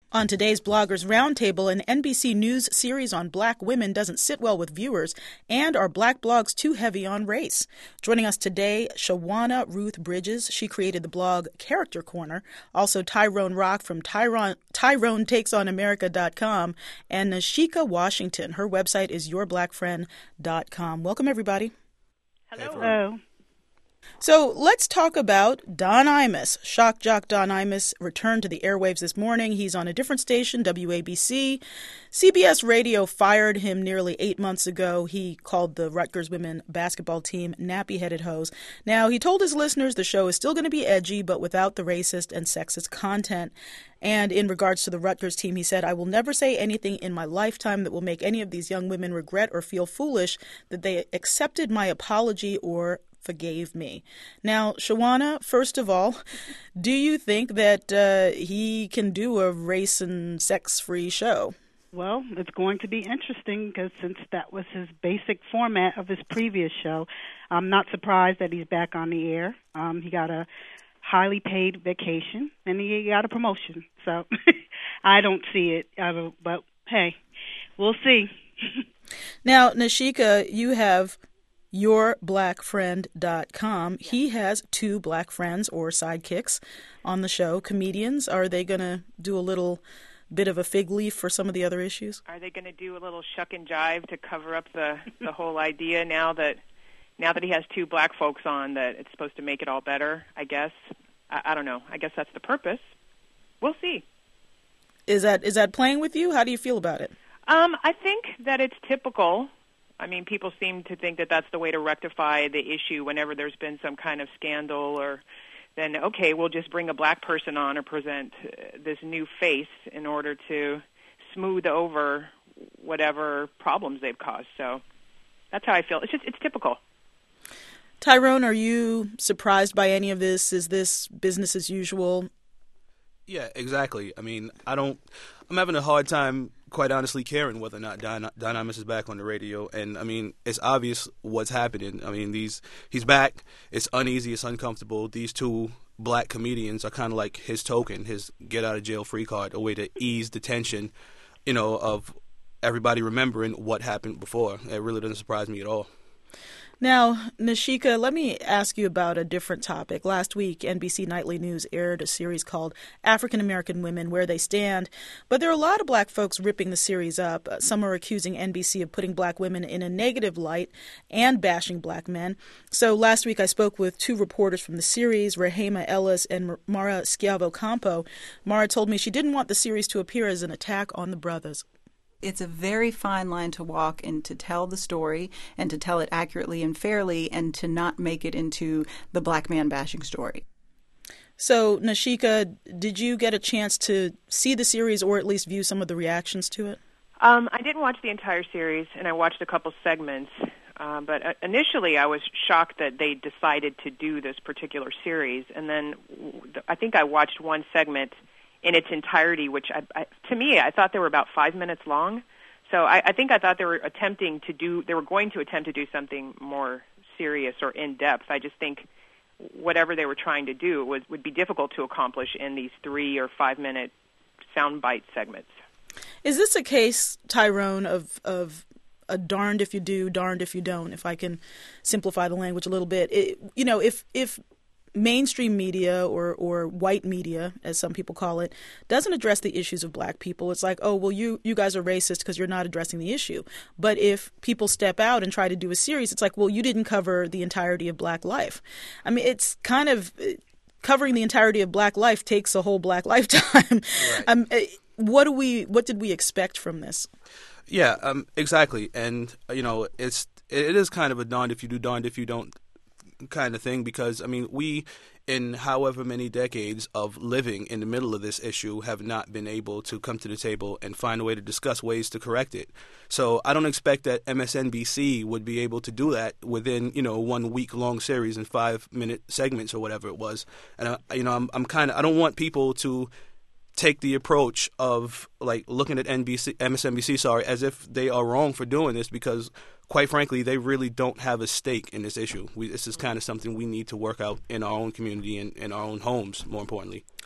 On today's Bloggers Roundtable, an NBC News series on black women doesn't sit well with viewers, and are black blogs too heavy on race? Joining us today, Shawana Ruth Bridges. She created the blog Character Corner. Also, Tyrone Rock from TyroneTakesOnAmerica.com, and Nashika Washington. Her website is YourBlackFriend.com. Welcome, everybody. Hello. So let's talk about Don Imus. Shock jock Don Imus returned to the airwaves this morning. He's on a different station, WABC. CBS Radio fired him nearly 8 months ago. He called the Rutgers women basketball team nappy-headed hoes. Now, he told his listeners the show is still going to be edgy, but without the racist and sexist content. And in regards to the Rutgers team, he said, "I will never say anything in my lifetime that will make any of these young women regret or feel foolish that they accepted my apology or forgave me." Now, Shawana, first of all, do you think that he can do a race and sex-free show? Well, it's going to be interesting because since that was his basic format of his previous show, I'm not surprised that he's back on the air. He got a highly paid vacation and he got a promotion. So I don't see it, but hey, we'll see. Now, Nashika, you have YourBlackFriend.com. He has two black friends or sidekicks on the show, comedians. Are they going to do a little bit of a fig leaf for some of the other issues? Are they going to do a little shuck and jive to cover up the whole idea now that he has two black folks on, that it's supposed to make it all better, I guess? I don't know. I guess that's the purpose. We'll see. Is that playing with you? How do you feel about it? I think that it's typical. I mean, people seem to think that that's the way to rectify the issue whenever there's been some kind of scandal, or then, okay, we'll just bring a black person on or present this new face in order to smooth over whatever problems they've caused. So that's how I feel. It's typical. Tyrone, are you surprised by any of this? Is this business as usual? Yeah, exactly. I mean, I'm having a hard time, quite honestly, caring whether or not Don Imus is back on the radio. And, I mean, it's obvious what's happening. I mean, he's back. It's uneasy. It's uncomfortable. These two black comedians are kind of like his token, his get-out-of-jail-free card, a way to ease the tension, of everybody remembering what happened before. It really doesn't surprise me at all. Now, Nashika, let me ask you about a different topic. Last week, NBC Nightly News aired a series called African American Women, Where They Stand. But there are a lot of black folks ripping the series up. Some are accusing NBC of putting black women in a negative light and bashing black men. So last week, I spoke with two reporters from the series, Rahema Ellis and Mara Schiavo-Campo. Mara told me she didn't want the series to appear as an attack on the brothers. It's a very fine line to walk, and to tell the story and to tell it accurately and fairly, and to not make it into the black man bashing story. So, Nashika, did you get a chance to see the series or at least view some of the reactions to it? I didn't watch the entire series, and I watched a couple segments. But initially I was shocked that they decided to do this particular series. And then I think I watched one segment in its entirety, which to me, I thought they were about 5 minutes long. So I think I thought they were going to attempt to do something more serious or in-depth. I just think whatever they were trying to do would be difficult to accomplish in these 3 or 5 minute soundbite segments. Is this a case, Tyrone, of a darned if you do, darned if you don't, if I can simplify the language a little bit? If mainstream media or white media, as some people call it, doesn't address the issues of black people, it's like, oh, well, you guys are racist because you're not addressing the issue. But if people step out and try to do a series, it's like, well, you didn't cover the entirety of black life. I mean, it's kind of covering the entirety of black life takes a whole black lifetime. Right. What did we expect from this? Yeah, exactly. And, it is kind of a darned if you do, darned if you don't kind of thing, because, I mean, we, in however many decades of living in the middle of this issue, have not been able to come to the table and find a way to discuss ways to correct it. So I don't expect that MSNBC would be able to do that within, 1 week-long series in 5-minute segments or whatever it was. And, I don't want people to take the approach of, like, looking at MSNBC, as if they are wrong for doing this, because quite frankly, they really don't have a stake in this issue. This is kind of something we need to work out in our own community and in our own homes, more importantly.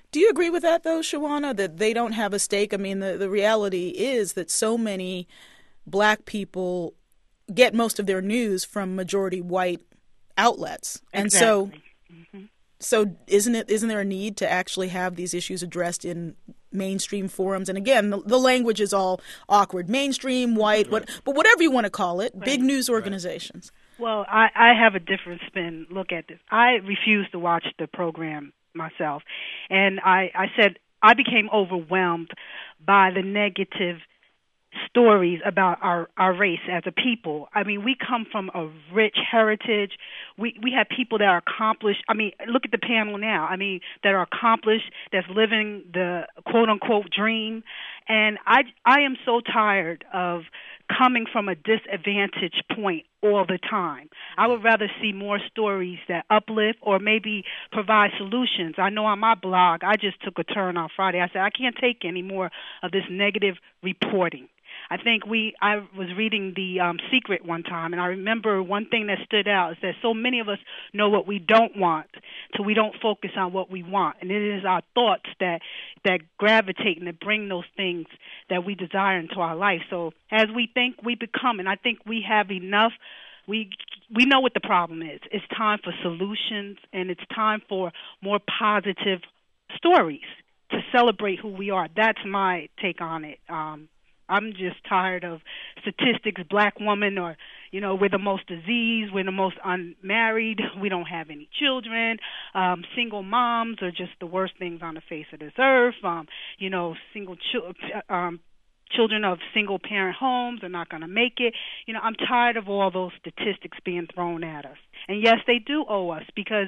Do you agree with that, though, Shawana, that they don't have a stake? I mean, the reality is that so many black people get most of their news from majority white outlets. And exactly. so isn't there a need to actually have these issues addressed in mainstream forums? And again, the language is all awkward. Mainstream, white, but whatever you want to call it, big news organizations. Well, I have a different spin look at this. I refuse to watch the program myself. And I said I became overwhelmed by the negative stories about our race as a people. I mean, we come from a rich heritage. We have people that are accomplished. I mean, look at the panel now. I mean, that are accomplished, that's living the quote-unquote dream. And I am so tired of coming from a disadvantage point all the time. I would rather see more stories that uplift or maybe provide solutions. I know on my blog, I just took a turn on Friday. I said, I can't take any more of this negative reporting. I was reading The Secret one time, and I remember one thing that stood out is that so many of us know what we don't want, so we don't focus on what we want. And it is our thoughts that gravitate and that bring those things that we desire into our life. So as we think, we become, and I think we have enough. We know what the problem is. It's time for solutions, and it's time for more positive stories to celebrate who we are. That's my take on it. I'm just tired of statistics, black woman, or, we're the most diseased, we're the most unmarried, we don't have any children, single moms are just the worst things on the face of this earth, children of single-parent homes are not going to make it. I'm tired of all those statistics being thrown at us. And yes, they do owe us because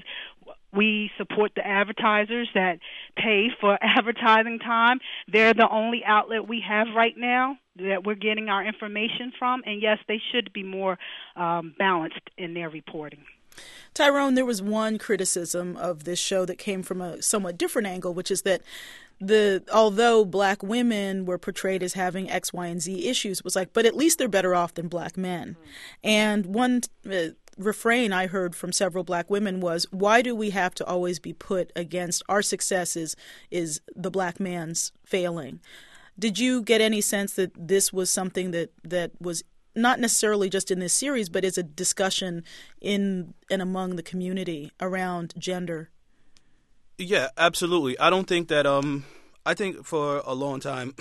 we support the advertisers that pay for advertising time. They're the only outlet we have right now that we're getting our information from. And yes, they should be more balanced in their reporting. Tyrone, there was one criticism of this show that came from a somewhat different angle, which is that although black women were portrayed as having X, Y, and Z issues, it was like, but at least they're better off than black men. And one refrain I heard from several black women was, why do we have to always be put against our successes is the black man's failing? Did you get any sense that this was something that was not necessarily just in this series, but is a discussion in and among the community around gender? Yeah, absolutely. I don't think that I think for a long time,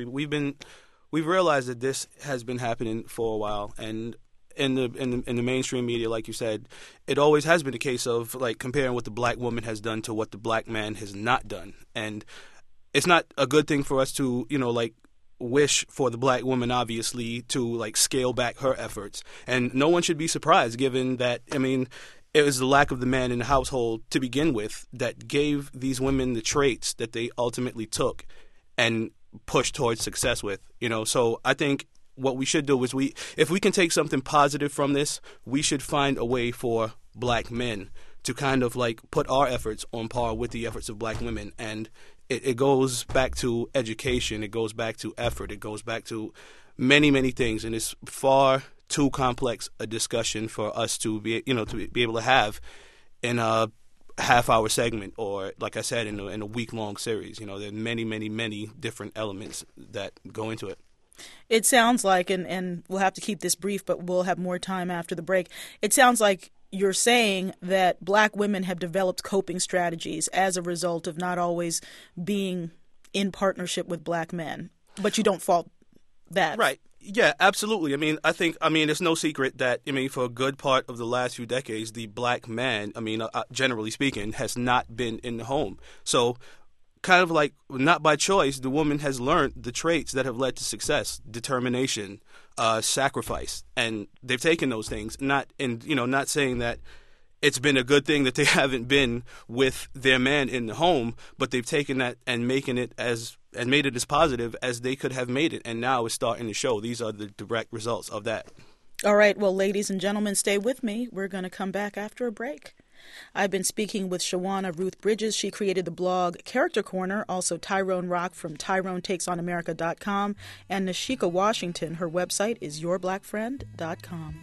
we've realized that this has been happening for a while, and in the mainstream media, like you said, it always has been a case of like comparing what the black woman has done to what the black man has not done. And it's not a good thing for us to, wish for the black woman, obviously, to scale back her efforts. And no one should be surprised, given that, it was the lack of the man in the household to begin with that gave these women the traits that they ultimately took and pushed towards success with. So I think what we should do is if we can take something positive from this, we should find a way for black men to kind of put our efforts on par with the efforts of black women. And it goes back to education, it goes back to effort, it goes back to many, many things, and it's far too complex a discussion for us to be able to have in a half-hour segment, or like I said, in a week-long series. There are many, many, many different elements that go into it. It sounds like, and we'll have to keep this brief, but we'll have more time after the break. It sounds like you're saying that black women have developed coping strategies as a result of not always being in partnership with black men, but you don't fault that. Right. Yeah, absolutely. I think it's no secret that, for a good part of the last few decades, the black man, generally speaking, has not been in the home. So kind of not by choice, the woman has learned the traits that have led to success, determination, sacrifice, and they've taken those things. Not saying that it's been a good thing that they haven't been with their man in the home, but they've taken that and made it as positive as they could have made it, and now it's starting to show. These are the direct results of that. All right, well, ladies and gentlemen, stay with me. We're going to come back after a break. I've been speaking with Shawana Ruth Bridges. She created the blog Character Corner, also Tyrone Rock from TyroneTakesOnAmerica.com, and Nashika Washington. Her website is YourBlackFriend.com.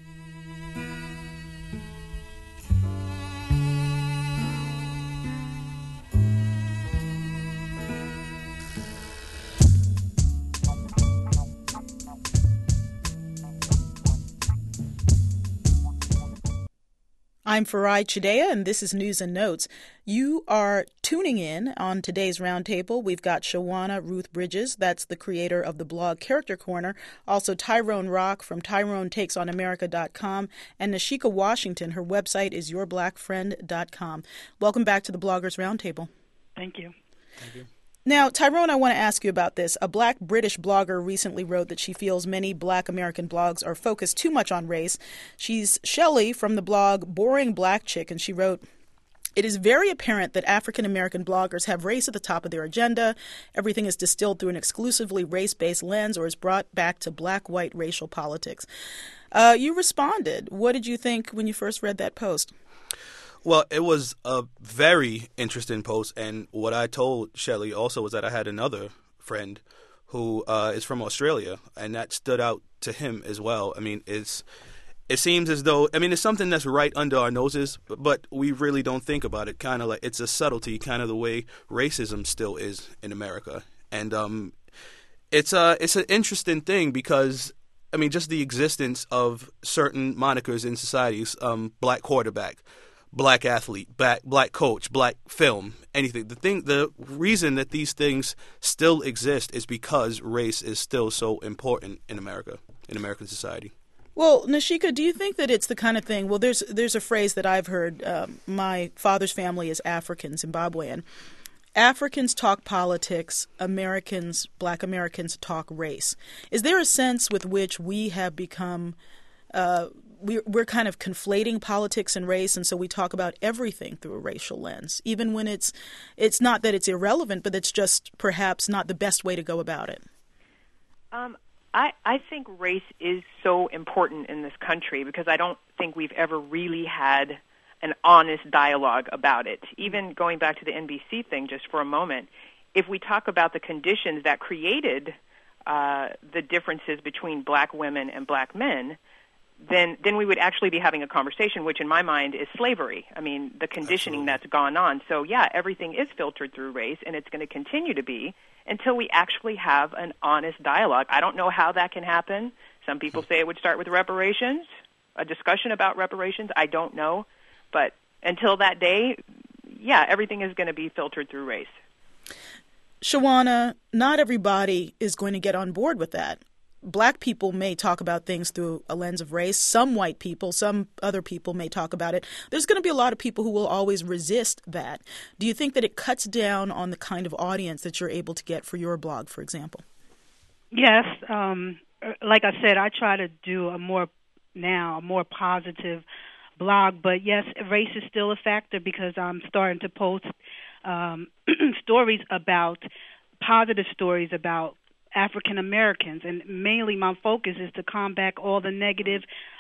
I'm Farai Chideya, and this is News and Notes. You are tuning in on today's roundtable. We've got Shawana Ruth Bridges, that's the creator of the blog Character Corner, also Tyrone Rock from TyroneTakesOnAmerica.com, and Nashika Washington. Her website is yourblackfriend.com. Welcome back to the Bloggers Roundtable. Thank you. Thank you. Now, Tyrone, I want to ask you about this. A black British blogger recently wrote that she feels many black American blogs are focused too much on race. She's Shelley from the blog Boring Black Chick, and she wrote, "It is very apparent that African American bloggers have race at the top of their agenda. Everything is distilled through an exclusively race-based lens or is brought back to black-white racial politics." You responded. What did you think when you first read that post? Well, it was a very interesting post, and what I told Shelley also was that I had another friend who is from Australia, and that stood out to him as well. I mean, it seems as though, it's something that's right under our noses, but we really don't think about it. Kind of like it's a subtlety, kind of the way racism still is in America, and it's an interesting thing because, just the existence of certain monikers in societies, black quarterback, black athlete, black coach, black film, anything. The reason that these things still exist is because race is still so important in America, in American society. Well, Nashika, do you think that it's the kind of thing? Well, there's a phrase that I've heard. My father's family is African, Zimbabwean. Africans talk politics. Black Americans talk race. Is there a sense with which we have become we're kind of conflating politics and race, and so we talk about everything through a racial lens, even when it's not that it's irrelevant, but it's just perhaps not the best way to go about it? I think race is so important in this country because I don't think we've ever really had an honest dialogue about it. Even going back to the NBC thing just for a moment, if we talk about the conditions that created the differences between black women and black men, then we would actually be having a conversation, which in my mind is slavery. The conditioning Absolutely. that's gone on. So, yeah, everything is filtered through race, and it's going to continue to be until we actually have an honest dialogue. I don't know how that can happen. Some people say it would start with reparations, a discussion about reparations. I don't know. But until that day, yeah, everything is going to be filtered through race. Shawana, not everybody is going to get on board with that. Black people may talk about things through a lens of race. Some white people, some other people may talk about it. There's going to be a lot of people who will always resist that. Do you think that it cuts down on the kind of audience that you're able to get for your blog, for example? Yes. Like I said, I try to do a more positive blog, but yes, race is still a factor because I'm starting to post positive stories about African Americans, and mainly my focus is to combat all the negative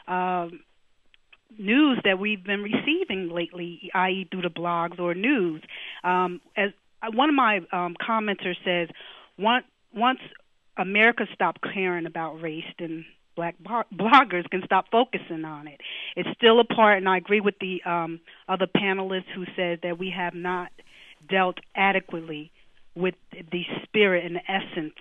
news that we've been receiving lately, i.e. through the blogs or news. As one of my commenters says, once America stopped caring about race, then black bloggers can stop focusing on it. It's still a part, and I agree with the other panelists who said that we have not dealt adequately with the spirit and the essence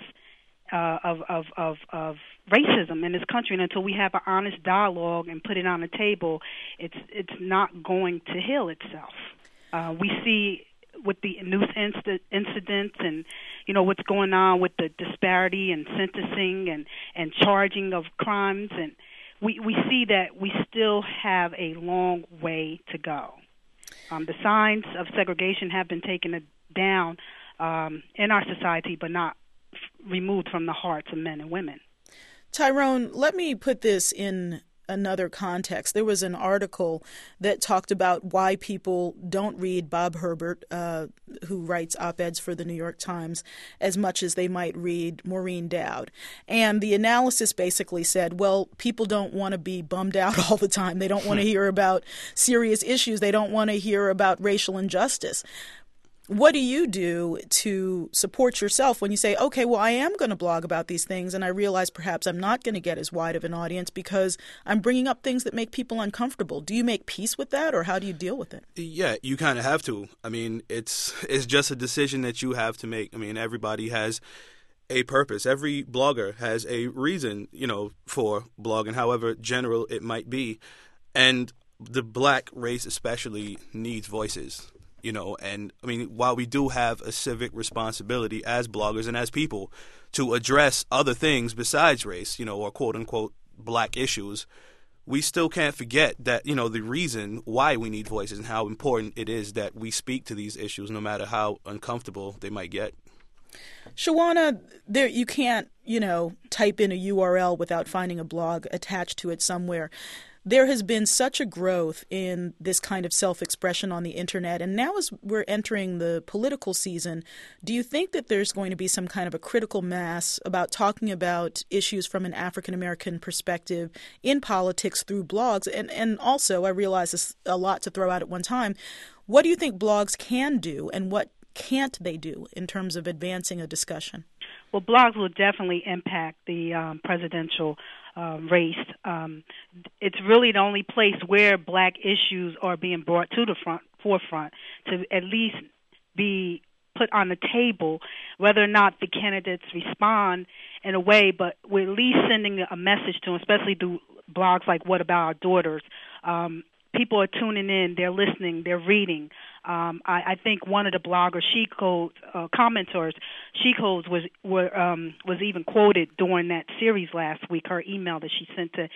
of racism in this country, and until we have an honest dialogue and put it on the table, it's not going to heal itself. We see with the news incidents and what's going on with the disparity in sentencing and charging of crimes, and we see that we still have a long way to go. The signs of segregation have been taken down in our society, but not removed from the hearts of men and women. Tyrone, let me put this in another context. There was an article that talked about why people don't read Bob Herbert, who writes op-eds for the New York Times, as much as they might read Maureen Dowd. And the analysis basically said, well, people don't want to be bummed out all the time. They don't want to hear about serious issues. They don't want to hear about racial injustice. What do you do to support yourself when you say, okay, well, I am going to blog about these things, and I realize perhaps I'm not going to get as wide of an audience because I'm bringing up things that make people uncomfortable? Do you make peace with that, or how do you deal with it? Yeah, you kind of have to. It's just a decision that you have to make. Everybody has a purpose. Every blogger has a reason, for blogging, however general it might be. the black race especially needs voices. And I mean, while we do have a civic responsibility as bloggers and as people to address other things besides race, or quote unquote black issues, we still can't forget that, the reason why we need voices and how important it is that we speak to these issues no matter how uncomfortable they might get. Shawana, you can't, type in a URL without finding a blog attached to it somewhere. There has been such a growth in this kind of self-expression on the internet, and now as we're entering the political season, do you think that there's going to be some kind of a critical mass about talking about issues from an African-American perspective in politics through blogs? And also, I realize it's a lot to throw out at one time, what do you think blogs can do, and what can't they do in terms of advancing a discussion? Well, blogs will definitely impact the presidential race. It's really the only place where black issues are being brought to the forefront to at least be put on the table, whether or not the candidates respond in a way, but we're at least sending a message to them, especially through blogs like What About Our Daughters. People are tuning in, they're listening, they're reading. I think one of the bloggers, commenters, She Codes was even quoted during that series last week, her email that she sent to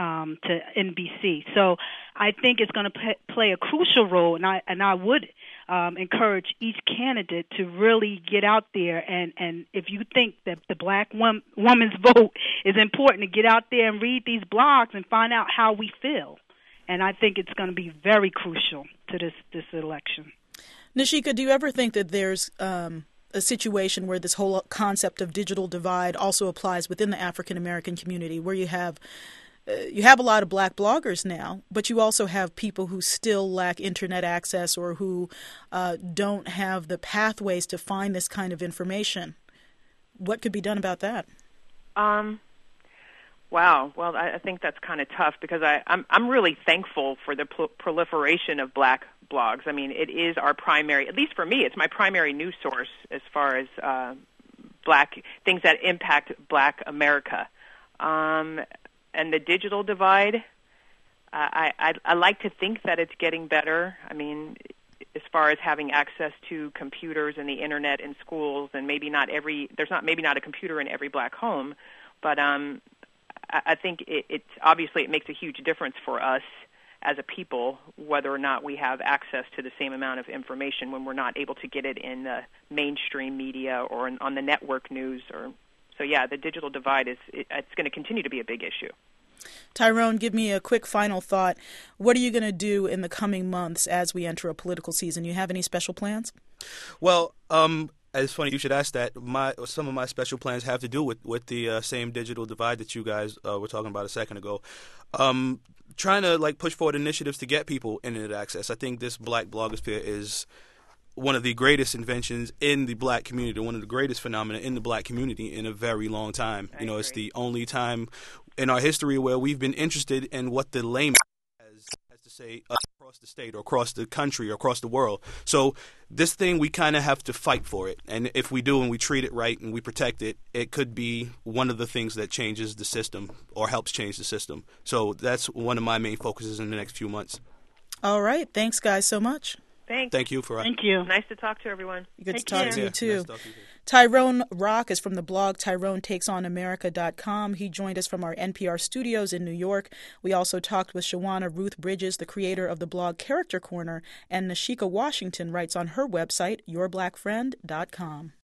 NBC. So I think it's going to play a crucial role, and I would encourage each candidate to really get out there, and if you think that the black woman's vote is important, to get out there and read these blogs and find out how we feel. And I think it's going to be very crucial to this election. Nashika, do you ever think that there's a situation where this whole concept of digital divide also applies within the African American community, where you have a lot of black bloggers now, but you also have people who still lack internet access or who don't have the pathways to find this kind of information? What could be done about that? Wow. Well, I think that's kind of tough because I'm really thankful for the proliferation of black blogs. I mean, it is our primary, at least for me, it's my primary news source as far as black things that impact black America. And the digital divide, I like to think that it's getting better. I mean, as far as having access to computers and the internet in schools, and maybe not a computer in every black home, but I think it's obviously it makes a huge difference for us as a people whether or not we have access to the same amount of information when we're not able to get it in the mainstream media or on the network news. So yeah, the digital divide it's going to continue to be a big issue. Tyrone, give me a quick final thought. What are you going to do in the coming months as we enter a political season? You have any special plans? Well, it's funny you should ask that. Some of my special plans have to do with the same digital divide that you guys were talking about a second ago. Trying to push forward initiatives to get people internet access. I think this black blogosphere is one of the greatest inventions in the black community, one of the greatest phenomena in the black community in a very long time. It's the only time in our history where we've been interested in what the layman has to say across the state or across the country or across the world. So this thing, we kind of have to fight for it. And if we do and we treat it right and we protect it, it could be one of the things that changes the system or helps change the system. So that's one of my main focuses in the next few months. All right. Thanks, guys, so much. Thanks. Thank you for Thank you. Nice to talk to everyone. Good to talk to you, too. Nice to talk to you. Tyrone Rock is from the blog TyroneTakesOnAmerica.com. He joined us from our NPR studios in New York. We also talked with Shawana Ruth Bridges, the creator of the blog Character Corner, and Nashika Washington writes on her website, YourBlackFriend.com.